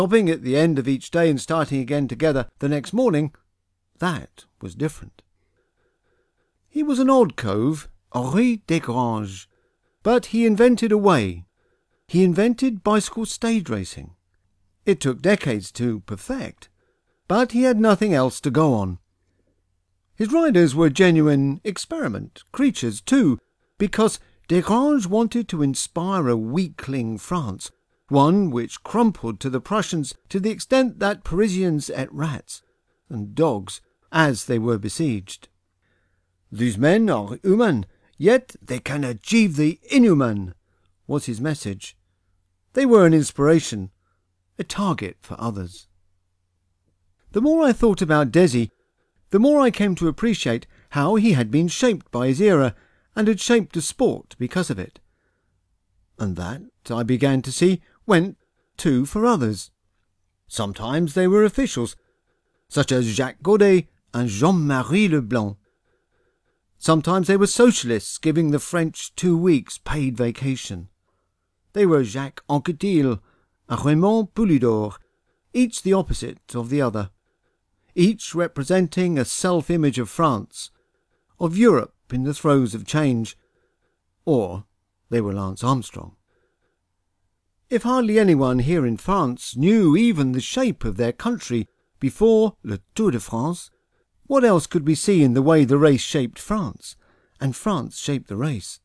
stopping at the end of each day and starting again together the next morning, that was different. He was an odd cove, Henri Desgranges, but he invented a way. He invented bicycle stage racing. It took decades to perfect, but he had nothing else to go on. His riders were genuine experiment creatures too, because Desgranges wanted to inspire a weakling France, one which crumpled to the Prussians to the extent that Parisians ate rats and dogs as they were besieged. "These men are human, yet they can achieve the inhuman," was his message. They were an inspiration, a target for others. The more I thought about Desi, the more I came to appreciate how he had been shaped by his era and had shaped the sport because of it. And that, I began to see, went too for others. Sometimes they were officials, such as Jacques Godet and Jean-Marie Leblanc. Sometimes they were socialists giving the French 2 weeks paid vacation. They were Jacques Anquetil and Raymond Poulidor, each the opposite of the other, each representing a self-image of France, of Europe in the throes of change, or they were Lance Armstrong. If hardly anyone here in France knew even the shape of their country before le Tour de France, what else could we see in the way the race shaped France, and France shaped the race?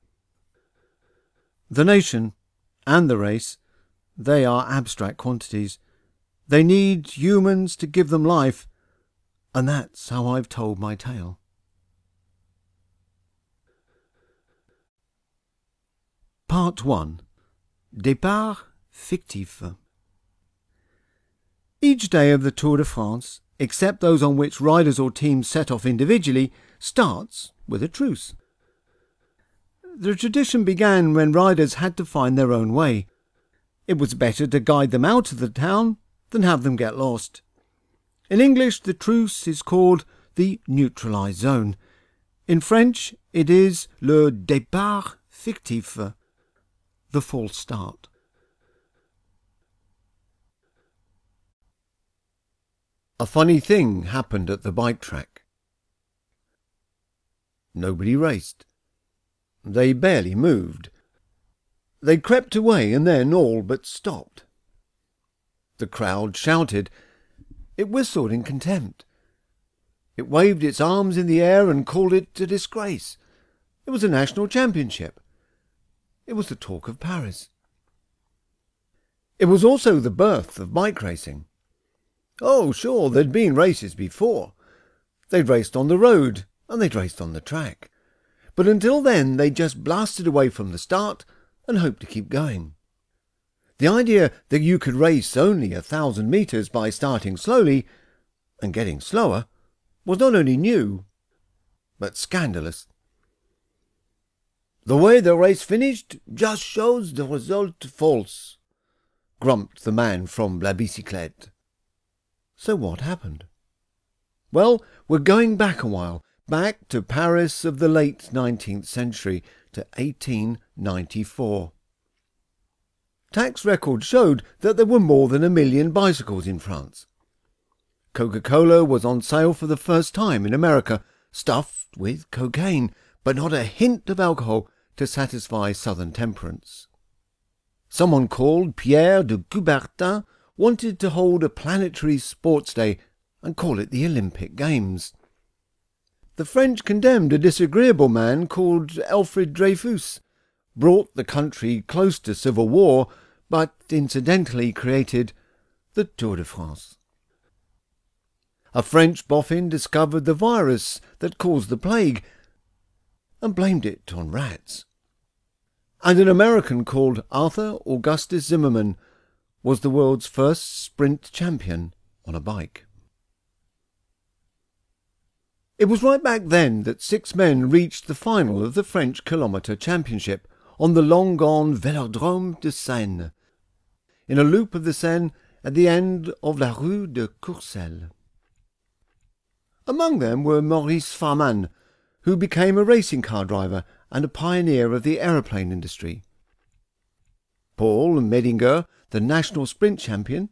The nation and the race, they are abstract quantities. They need humans to give them life, and that's how I've told my tale. Part 1. Départ fictif. Each day of the Tour de France, except those on which riders or teams set off individually, starts with a truce. The tradition began when riders had to find their own way. It was better to guide them out of the town than have them get lost. In English, the truce is called the neutralised zone. In French, it is le départ fictif, the false start. A funny thing happened at the bike track. Nobody raced. They barely moved. They crept away and then all but stopped. The crowd shouted. It whistled in contempt. It waved its arms in the air and called it a disgrace. It was a national championship. It was the talk of Paris. It was also the birth of bike racing. Oh, sure, there'd been races before. They'd raced on the road and they'd raced on the track. But until then, they just blasted away from the start and hoped to keep going. The idea that you could race only 1,000 metres by starting slowly and getting slower was not only new, but scandalous. "The way the race finished just shows the result false," grumped the man from La Bicyclette. So what happened? Well, we're going back a while, back to Paris of the late 19th century, to 1894. Tax records showed that there were more than 1 million bicycles in France. Coca-Cola was on sale for the first time in America, stuffed with cocaine, but not a hint of alcohol to satisfy southern temperance. Someone called Pierre de Coubertin wanted to hold a planetary sports day and call it the Olympic Games. The French condemned a disagreeable man called Alfred Dreyfus, brought the country close to civil war, but incidentally created the Tour de France. A French boffin discovered the virus that caused the plague and blamed it on rats. And an American called Arthur Augustus Zimmerman was the world's first sprint champion on a bike. It was right back then that 6 men reached the final of the French Kilometre Championship on the long-gone Vélodrome de Seine, in a loop of the Seine at the end of la rue de Courcelles. Among them were Maurice Farman, who became a racing car driver and a pioneer of the aeroplane industry; Paul Medinger, the national sprint champion;